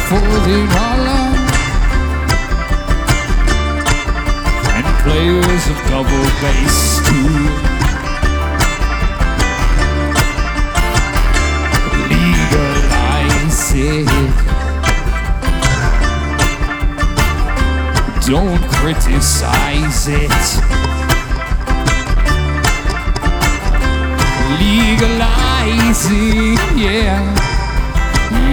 for the dollar and players of double bass too. Legalize it. Don't criticize it.